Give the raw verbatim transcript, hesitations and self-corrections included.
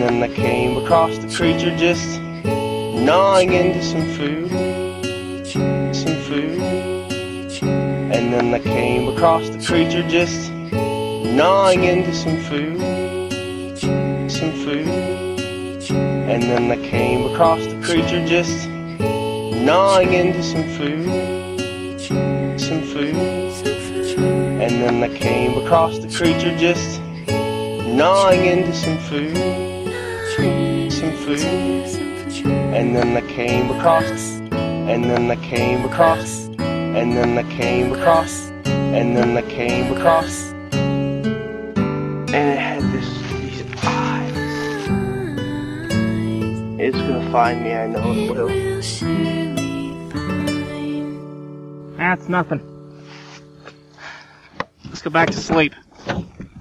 then I came across the creature just gnawing into some food, some food. And then I came across the creature just gnawing into some food, some food. And then I came across the creature just gnawing into some food, some food. And then I came across the creature just gnawing into some food, some food. And then I came across, and then I came across, and then I came across, and then I came across, and it had this, these eyes. It's gonna find me, I know it will. That's nothing. Let's go back to sleep.